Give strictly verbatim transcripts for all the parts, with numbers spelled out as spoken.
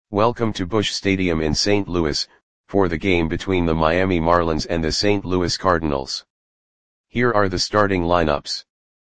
Welcome to Busch Stadium in Saint Louis, for the game between the Miami Marlins and the Saint Louis Cardinals. Here are the starting lineups.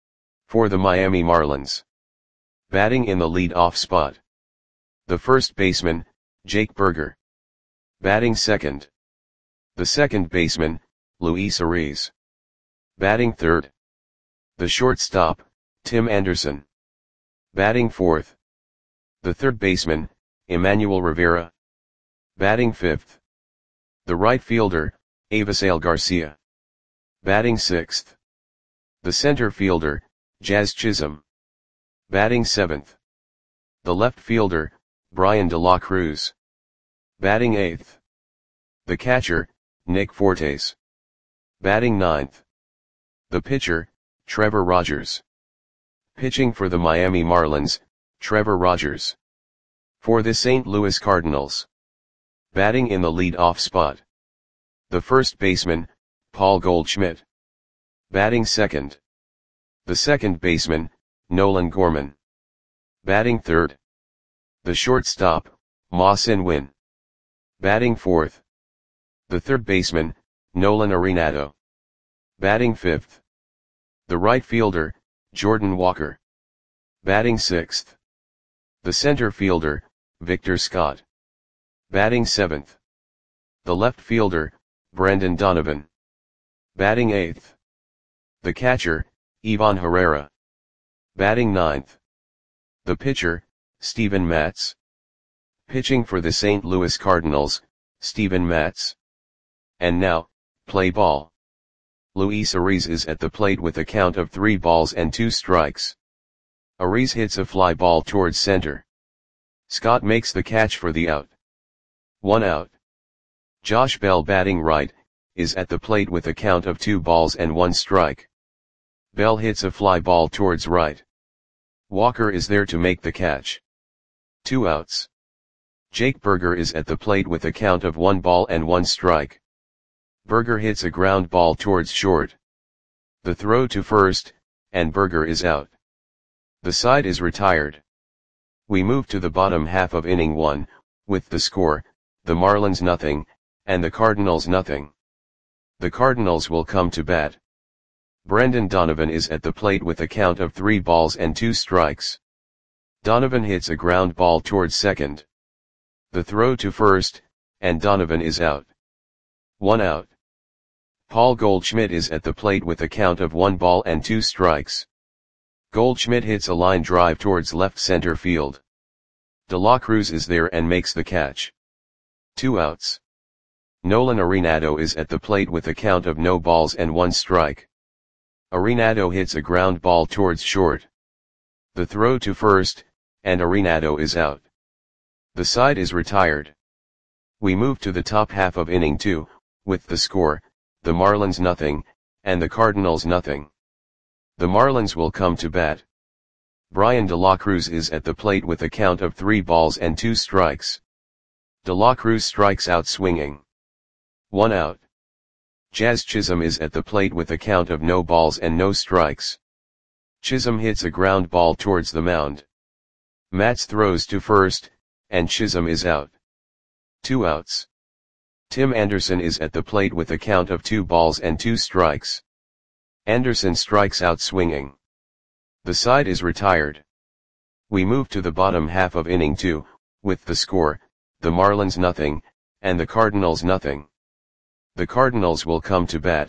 For the Miami Marlins. Batting in the lead-off spot. The first baseman, Jake Burger. Batting second. The second baseman, Luis Arraez. Batting third. The shortstop, Tim Anderson. Batting fourth. The third baseman, Emmanuel Rivera. Batting fifth. The right fielder, Avisail Garcia. Batting sixth. The center fielder, Jazz Chisholm. Batting seventh. The left fielder, Bryan De La Cruz. Batting eighth. The catcher, Nick Fortes. Batting ninth. The pitcher, Trevor Rogers. Pitching for the Miami Marlins, Trevor Rogers. For the Saint Louis Cardinals. Batting in the lead-off spot. The first baseman, Paul Goldschmidt. Batting second. The second baseman, Nolan Gorman. Batting third. The shortstop, Ma-Sin Win. Batting fourth. The third baseman, Nolan Arenado. Batting fifth. The right fielder, Jordan Walker. Batting sixth. The center fielder, Victor Scott. Batting seventh. The left fielder, Brendan Donovan. Batting eighth. The catcher, Ivan Herrera. Batting ninth. The pitcher, Steven Matz. Pitching for the Saint Louis Cardinals, Steven Matz. And now, play ball. Luis Arraez is at the plate with a count of three balls and two strikes. Arraez hits a fly ball towards center. Scott makes the catch for the out. One out. Josh Bell, batting right, is at the plate with a count of two balls and one strike. Bell hits a fly ball towards right. Walker is there to make the catch. Two outs. Jake Burger is at the plate with a count of one ball and one strike. Burger hits a ground ball towards short. The throw to first, and Burger is out. The side is retired. We move to the bottom half of inning one, with the score, the Marlins nothing, and the Cardinals nothing. The Cardinals will come to bat. Brendan Donovan is at the plate with a count of three balls and two strikes. Donovan hits a ground ball towards second. The throw to first, and Donovan is out. One out. Paul Goldschmidt is at the plate with a count of one ball and two strikes. Goldschmidt hits a line drive towards left center field. De La Cruz is there and makes the catch. Two outs. Nolan Arenado is at the plate with a count of no balls and one strike. Arenado hits a ground ball towards short. The throw to first, and Arenado is out. The side is retired. We move to the top half of inning two, with the score, the Marlins nothing, and the Cardinals nothing. The Marlins will come to bat. Bryan De La Cruz is at the plate with a count of three balls and two strikes. De La Cruz strikes out swinging. One out. Jazz Chisholm is at the plate with a count of no balls and no strikes. Chisholm hits a ground ball towards the mound. Matz throws to first, and Chisholm is out. Two outs. Tim Anderson is at the plate with a count of two balls and two strikes. Anderson strikes out swinging. The side is retired. We move to the bottom half of inning two, with the score, the Marlins nothing, and the Cardinals nothing. The Cardinals will come to bat.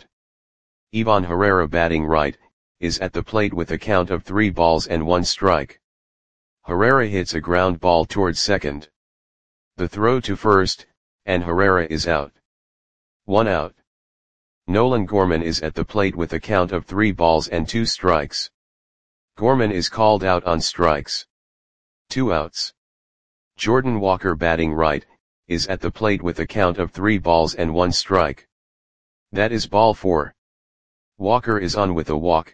Ivan Herrera, batting right, is at the plate with a count of three balls and one strike. Herrera hits a ground ball towards second. The throw to first, and Herrera is out. One out. Nolan Gorman is at the plate with a count of three balls and two strikes. Gorman is called out on strikes. Two outs. Jordan Walker, batting right, is at the plate with a count of three balls and one strike. That is ball four. Walker is on with a walk.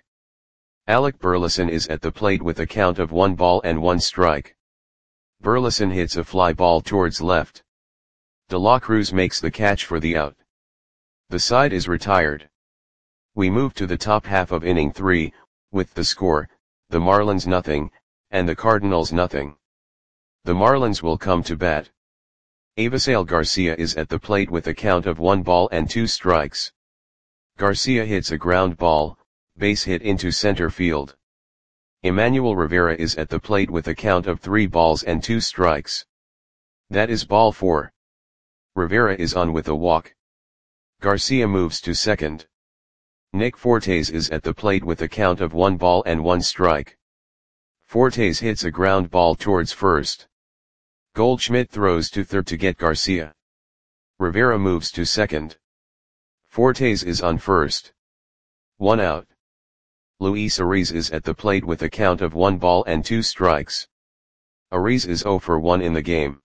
Alec Burleson is at the plate with a count of one ball and one strike. Burleson hits a fly ball towards left. De La Cruz makes the catch for the out. The side is retired. We move to the top half of inning three, with the score, the Marlins nothing, and the Cardinals nothing. The Marlins will come to bat. Avisail Garcia is at the plate with a count of one ball and two strikes. Garcia hits a ground ball, base hit into center field. Emmanuel Rivera is at the plate with a count of three balls and two strikes. That is ball four. Rivera is on with a walk. Garcia moves to second. Nick Fortes is at the plate with a count of one ball and one strike. Fortes hits a ground ball towards first. Goldschmidt throws to third to get Garcia. Rivera moves to second. Fortes is on first. One out. Luis Ariz is at the plate with a count of one ball and two strikes. Ariz is zero for one in the game.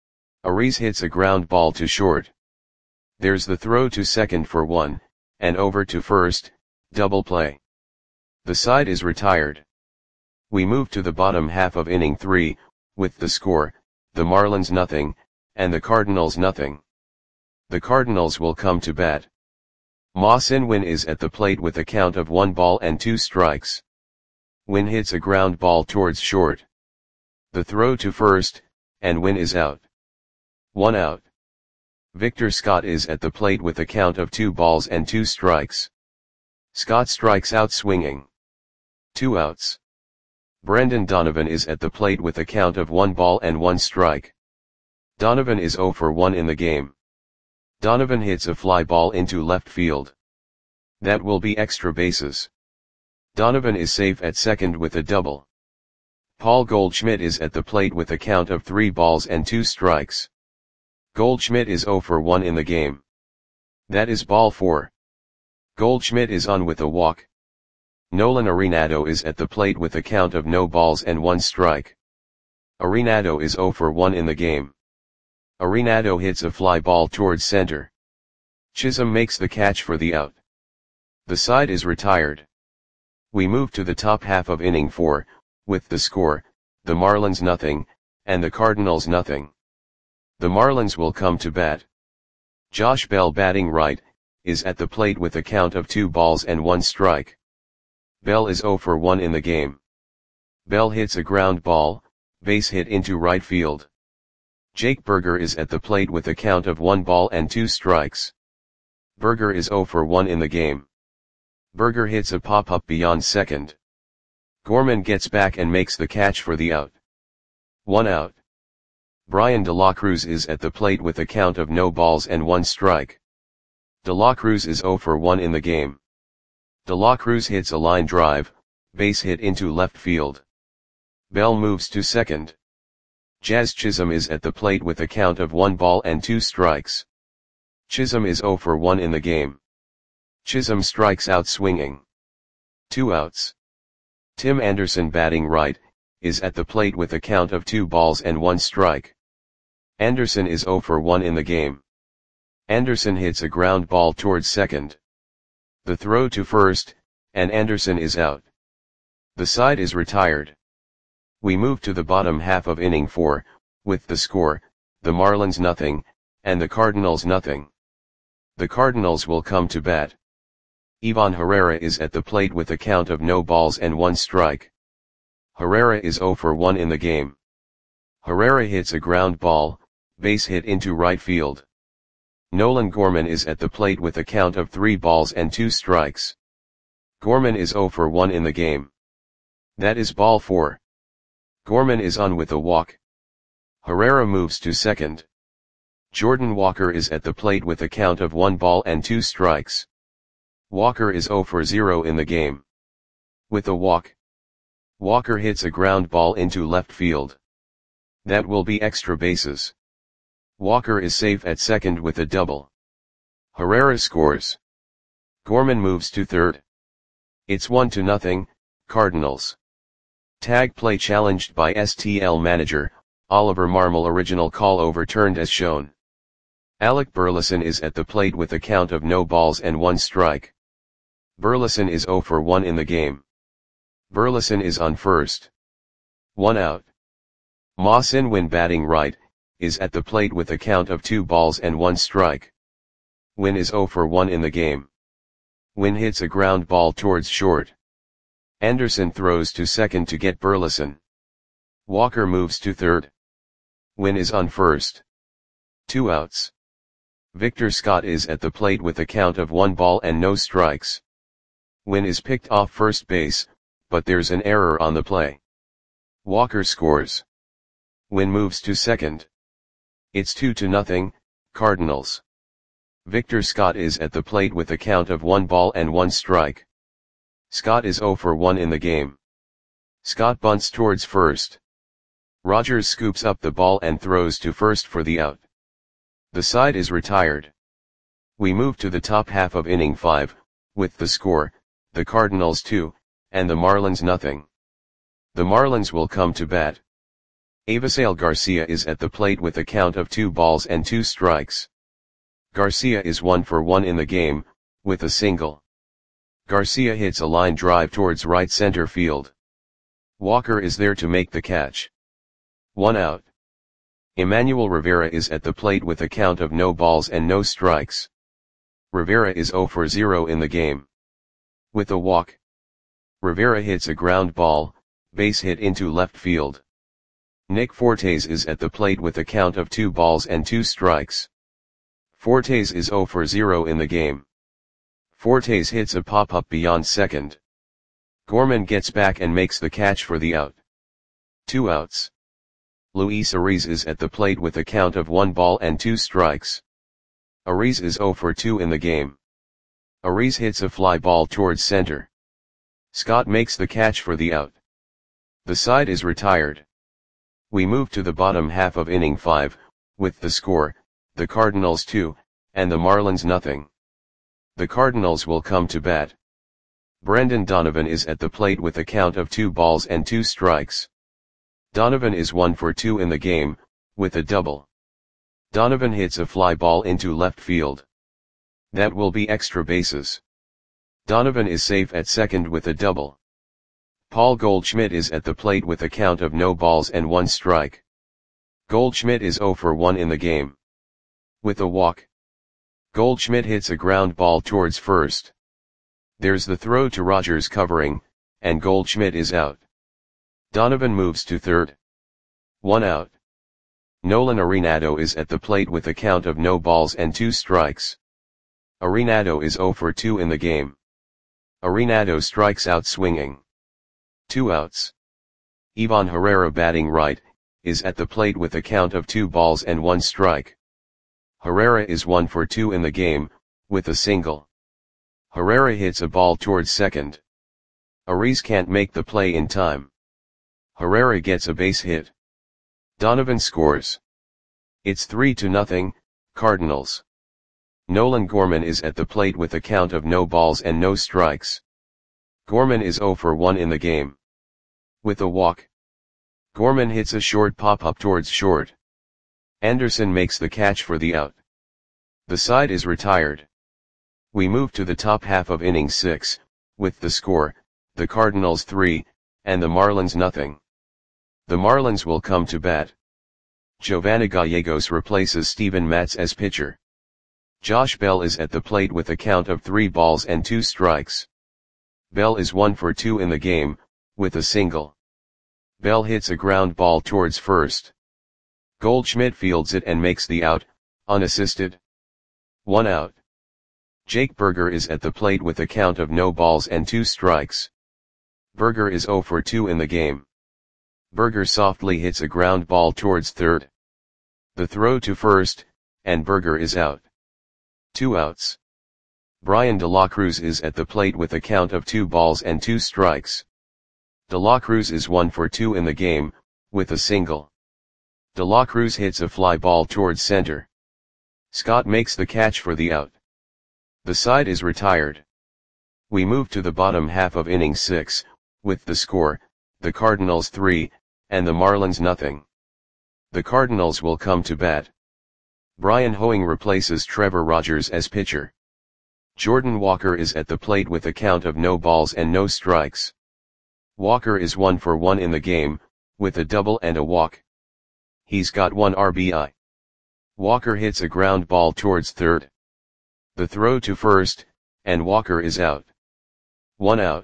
Ariz hits a ground ball to short. There's the throw to second for one, and over to first, double play. The side is retired. We move to the bottom half of inning three, with the score, the Marlins nothing, and the Cardinals nothing. The Cardinals will come to bat. Ma-Sin Win is at the plate with a count of one ball and two strikes. Win hits a ground ball towards short. The throw to first, and Win is out. One out. Victor Scott is at the plate with a count of two balls and two strikes. Scott strikes out swinging. Two outs. Brendan Donovan is at the plate with a count of one ball and one strike. Donovan is zero for one in the game. Donovan hits a fly ball into left field. That will be extra bases. Donovan is safe at second with a double. Paul Goldschmidt is at the plate with a count of three balls and two strikes. Goldschmidt is zero for one in the game. That is ball four. Goldschmidt is on with a walk. Nolan Arenado is at the plate with a count of no balls and one strike. Arenado is zero for one in the game. Arenado hits a fly ball towards center. Chisholm makes the catch for the out. The side is retired. We move to the top half of inning four, with the score, the Marlins nothing, and the Cardinals nothing. The Marlins will come to bat. Josh Bell batting right, is at the plate with a count of two balls and one strike. Bell is zero for one in the game. Bell hits a ground ball, base hit into right field. Jake Burger is at the plate with a count of one ball and two strikes. Burger is zero for one in the game. Burger hits a pop-up beyond second. Gorman gets back and makes the catch for the out. One out. Brian De La Cruz is at the plate with a count of no balls and one strike. De La Cruz is zero for one in the game. De La Cruz hits a line drive, base hit into left field. Bell moves to second. Jazz Chisholm is at the plate with a count of one ball and two strikes. Chisholm is zero for one in the game. Chisholm strikes out swinging. Two outs. Tim Anderson batting right, is at the plate with a count of two balls and one strike. Anderson is zero for one in the game. Anderson hits a ground ball towards second. The throw to first, and Anderson is out. The side is retired. We move to the bottom half of inning four, with the score, the Marlins nothing, and the Cardinals nothing. The Cardinals will come to bat. Ivan Herrera is at the plate with a count of no balls and one strike. Herrera is zero for one in the game. Herrera hits a ground ball, base hit into right field. Nolan Gorman is at the plate with a count of three balls and two strikes. Gorman is zero for one in the game. That is ball four. Gorman is on with a walk. Herrera moves to second. Jordan Walker is at the plate with a count of one ball and two strikes. Walker is zero for zero in the game. With a walk. Walker hits a ground ball into left field. That will be extra bases. Walker is safe at second with a double. Herrera scores. Gorman moves to third. It's one to nothing, Cardinals. Tag play challenged by S T L manager, Oliver Marmol. Original call overturned as shown. Alec Burleson is at the plate with a count of no balls and one strike. Burleson is zero for one in the game. Burleson is on first. One out. Ma-Sin Win batting right, is at the plate with a count of two balls and one strike. Win is zero for one in the game. Win hits a ground ball towards short. Anderson throws to second to get Burleson. Walker moves to third. Win is on first. Two outs. Victor Scott is at the plate with a count of one ball and no strikes. Win is picked off first base, but there's an error on the play. Walker scores. Win moves to second. It's two to nothing, Cardinals. Victor Scott is at the plate with a count of one ball and one strike. Scott is zero for one in the game. Scott bunts towards first. Rogers scoops up the ball and throws to first for the out. The side is retired. We move to the top half of inning five, with the score, the Cardinals two, and the Marlins nothing. The Marlins will come to bat. Avisail Garcia is at the plate with a count of two balls and two strikes. Garcia is one for one in the game, with a single. Garcia hits a line drive towards right center field. Walker is there to make the catch. One out. Emmanuel Rivera is at the plate with a count of no balls and no strikes. Rivera is zero for zero in the game. With a walk. Rivera hits a ground ball, base hit into left field. Nick Fortes is at the plate with a count of two balls and two strikes. Fortes is zero for zero in the game. Fortes hits a pop-up beyond second. Gorman gets back and makes the catch for the out. Two outs. Luis Ariz is at the plate with a count of one ball and two strikes. Ariz is zero for two in the game. Ariz hits a fly ball towards center. Scott makes the catch for the out. The side is retired. We move to the bottom half of inning five, with the score, the Cardinals two, and the Marlins nothing. The Cardinals will come to bat. Brendan Donovan is at the plate with a count of two balls and two strikes. Donovan is one for two in the game, with a double. Donovan hits a fly ball into left field. That will be extra bases. Donovan is safe at second with a double. Paul Goldschmidt is at the plate with a count of no balls and one strike. Goldschmidt is zero for one in the game. With a walk. Goldschmidt hits a ground ball towards first. There's the throw to Rogers covering, and Goldschmidt is out. Donovan moves to third. One out. Nolan Arenado is at the plate with a count of no balls and two strikes. Arenado is zero for two in the game. Arenado strikes out swinging. Two outs. Ivan Herrera batting right, is at the plate with a count of two balls and one strike. Herrera is one for two in the game, with a single. Herrera hits a ball towards second. Ariz can't make the play in time. Herrera gets a base hit. Donovan scores. It's three to nothing, Cardinals. Nolan Gorman is at the plate with a count of no balls and no strikes. Gorman is zero for one in the game. With a walk. Gorman hits a short pop-up towards short. Anderson makes the catch for the out. The side is retired. We move to the top half of inning six, with the score, the Cardinals three, and the Marlins nothing. The Marlins will come to bat. Giovanni Gallegos replaces Steven Matz as pitcher. Josh Bell is at the plate with a count of three balls and two strikes. Bell is one for two in the game, with a single. Bell hits a ground ball towards first. Goldschmidt fields it and makes the out, unassisted. One out. Jake Burger is at the plate with a count of no balls and two strikes. Burger is zero for two in the game. Burger softly hits a ground ball towards third. The throw to first, and Burger is out. Two outs. Brian De La Cruz is at the plate with a count of two balls and two strikes. De La Cruz is one for two in the game, with a single. De La Cruz hits a fly ball towards center. Scott makes the catch for the out. The side is retired. We move to the bottom half of inning six, with the score, the Cardinals three, and the Marlins nothing. The Cardinals will come to bat. Brian Hoeing replaces Trevor Rogers as pitcher. Jordan Walker is at the plate with a count of no balls and no strikes. Walker is one for one in the game, with a double and a walk. He's got one R B I. Walker hits a ground ball towards third. The throw to first, and Walker is out. One out.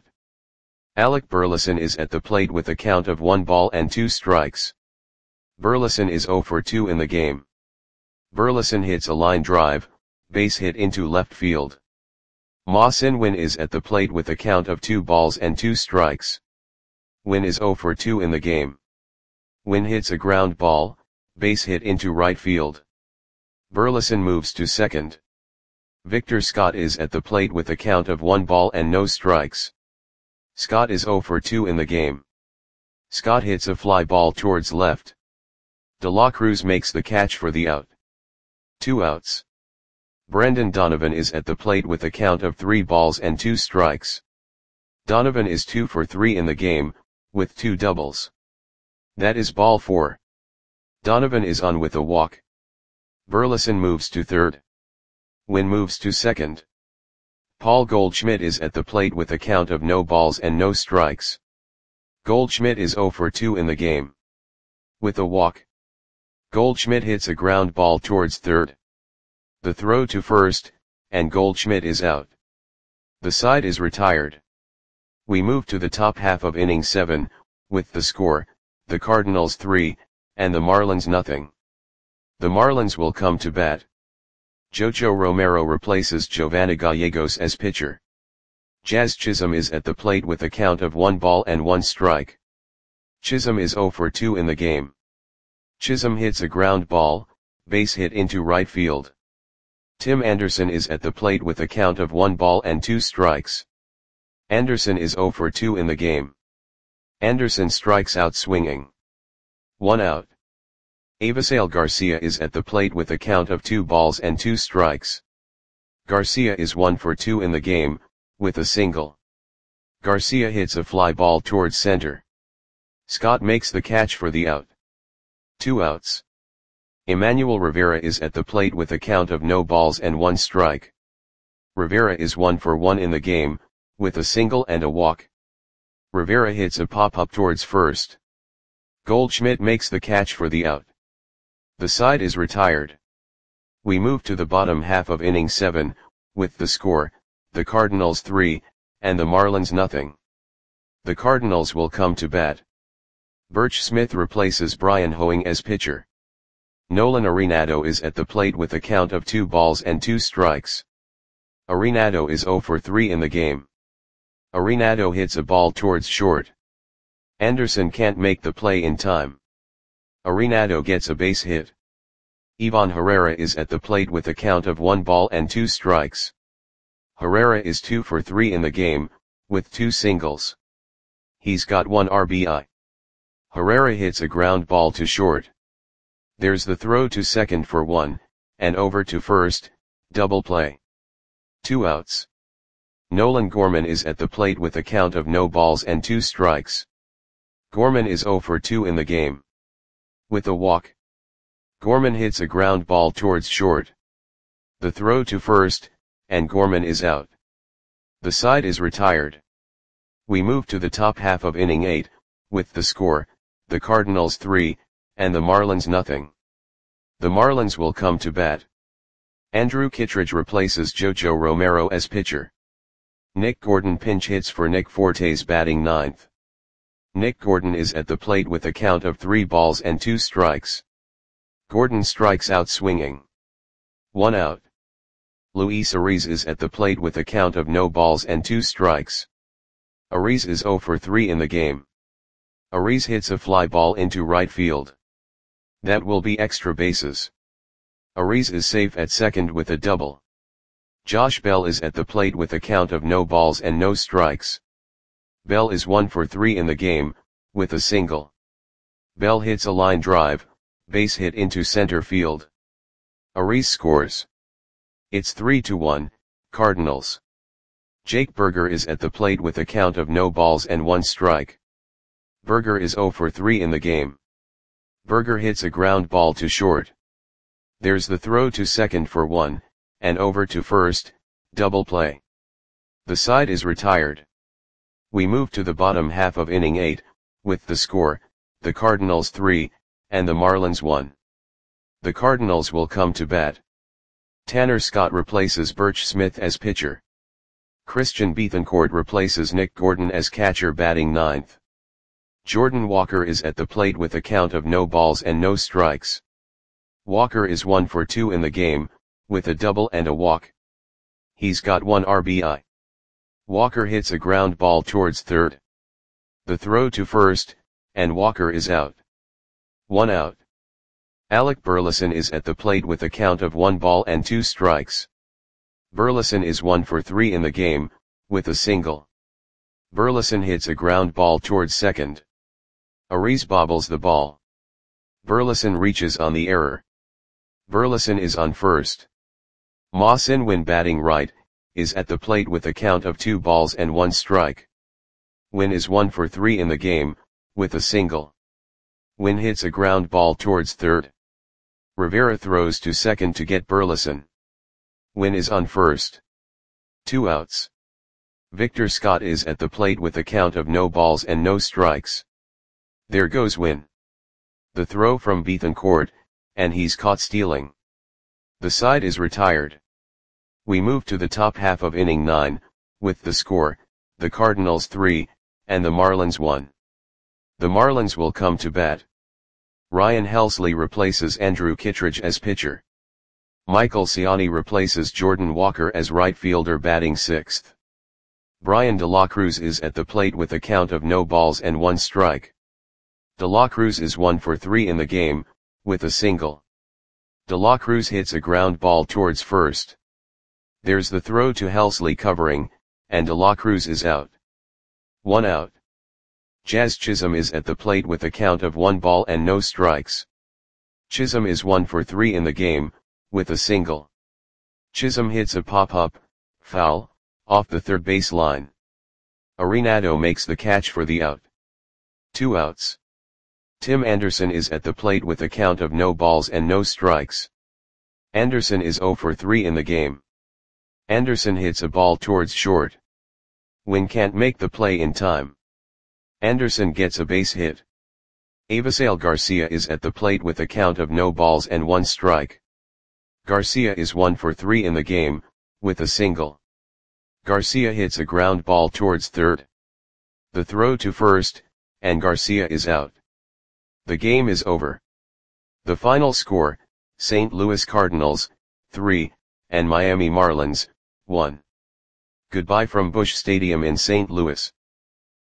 Alec Burleson is at the plate with a count of one ball and two strikes. Burleson is zero for two in the game. Burleson hits a line drive, base hit into left field. Ma Sin-win is at the plate with a count of two balls and two strikes. Win is oh for two in the game. Win hits a ground ball, base hit into right field. Burleson moves to second. Victor Scott is at the plate with a count of one ball and no strikes. Scott is oh for two in the game. Scott hits a fly ball towards left. De La Cruz makes the catch for the out. Two outs. Brendan Donovan is at the plate with a count of three balls and two strikes. Donovan is two for three in the game, with two doubles. That is ball four. Donovan is on with a walk. Burleson moves to third. Win moves to second. Paul Goldschmidt is at the plate with a count of no balls and no strikes. Goldschmidt is oh for two in the game. With a walk. Goldschmidt hits a ground ball towards third. The throw to first, and Goldschmidt is out. The side is retired. We move to the top half of inning seven, with the score, the Cardinals three, and the Marlins nothing. The Marlins will come to bat. Jojo Romero replaces Giovanni Gallegos as pitcher. Jazz Chisholm is at the plate with a count of one ball and one strike. Chisholm is oh for two in the game. Chisholm hits a ground ball, base hit into right field. Tim Anderson is at the plate with a count of one ball and two strikes. Anderson is oh for two in the game. Anderson strikes out swinging. One out. Avisail Garcia is at the plate with a count of two balls and two strikes. Garcia is one for two in the game, with a single. Garcia hits a fly ball towards center. Scott makes the catch for the out. Two outs. Emmanuel Rivera is at the plate with a count of no balls and one strike. Rivera is one for one in the game, with a single and a walk. Rivera hits a pop-up towards first. Goldschmidt makes the catch for the out. The side is retired. We move to the bottom half of inning seven, with the score, the Cardinals three, and the Marlins nothing. The Cardinals will come to bat. Birch Smith replaces Brian Hoeing as pitcher. Nolan Arenado is at the plate with a count of two balls and two strikes. Arenado is oh for three in the game. Arenado hits a ball towards short. Anderson can't make the play in time. Arenado gets a base hit. Ivan Herrera is at the plate with a count of one ball and two strikes. Herrera is two for three in the game, with two singles. He's got one R B I. Herrera hits a ground ball to short. There's the throw to second for one, and over to first, double play. Two outs. Nolan Gorman is at the plate with a count of no balls and two strikes. Gorman is oh for two in the game. With a walk. Gorman hits a ground ball towards short. The throw to first, and Gorman is out. The side is retired. We move to the top half of inning eight, with the score, the Cardinals three, and the Marlins nothing. The Marlins will come to bat. Andrew Kittredge replaces Jojo Romero as pitcher. Nick Gordon pinch hits for Nick Fortes batting ninth. Nick Gordon is at the plate with a count of three balls and two strikes. Gordon strikes out swinging. One out. Luis Ariz is at the plate with a count of no balls and two strikes. Ariz is oh for three in the game. Ariz hits a fly ball into right field. That will be extra bases. Ariz is safe at second with a double. Josh Bell is at the plate with a count of no balls and no strikes. Bell is one for three in the game, with a single. Bell hits a line drive, base hit into center field. Ariz scores. It's three to one, Cardinals. Jake Burger is at the plate with a count of no balls and one strike. Burger is oh for three in the game. Burger hits a ground ball to short. There's the throw to second for one, and over to first, double play. The side is retired. We move to the bottom half of inning eight, with the score, the Cardinals three, and the Marlins one. The Cardinals will come to bat. Tanner Scott replaces Birch Smith as pitcher. Christian Bethancourt replaces Nick Gordon as catcher batting ninth. Jordan Walker is at the plate with a count of no balls and no strikes. Walker is one for two in the game, with a double and a walk. He's got one R B I. Walker hits a ground ball towards third. The throw to first, and Walker is out. One out. Alec Burleson is at the plate with a count of one ball and two strikes. Burleson is one for three in the game, with a single. Burleson hits a ground ball towards second. Ariz bobbles the ball. Burleson reaches on the error. Burleson is on first. Ma-Sin Win, batting right, is at the plate with a count of two balls and one strike. Win is one for three in the game, with a single. Win hits a ground ball towards third. Rivera throws to second to get Burleson. Win is on first. Two outs. Victor Scott is at the plate with a count of no balls and no strikes. There goes Win. The throw from Bethancourt, and he's caught stealing. The side is retired. We move to the top half of inning nine, with the score, the Cardinals three, and the Marlins one. The Marlins will come to bat. Ryan Helsley replaces Andrew Kittredge as pitcher. Michael Ciani replaces Jordan Walker as right fielder, batting sixth. Brian De La Cruz is at the plate with a count of no balls and one strike. De La Cruz is one for three in the game, with a single. De La Cruz hits a ground ball towards first. There's the throw to Helsley covering, and De La Cruz is out. One out. Jazz Chisholm is at the plate with a count of one ball and no strikes. Chisholm is one for three in the game, with a single. Chisholm hits a pop-up, foul, off the third base line. Arenado makes the catch for the out. Two outs. Tim Anderson is at the plate with a count of no balls and no strikes. Anderson is zero for three in the game. Anderson hits a ball towards short. Win can't make the play in time. Anderson gets a base hit. Avisail Garcia is at the plate with a count of no balls and one strike. Garcia is one for three in the game, with a single. Garcia hits a ground ball towards third. The throw to first, and Garcia is out. The game is over. The final score, Saint Louis Cardinals, three, and Miami Marlins, one. Goodbye from Busch Stadium in Saint Louis.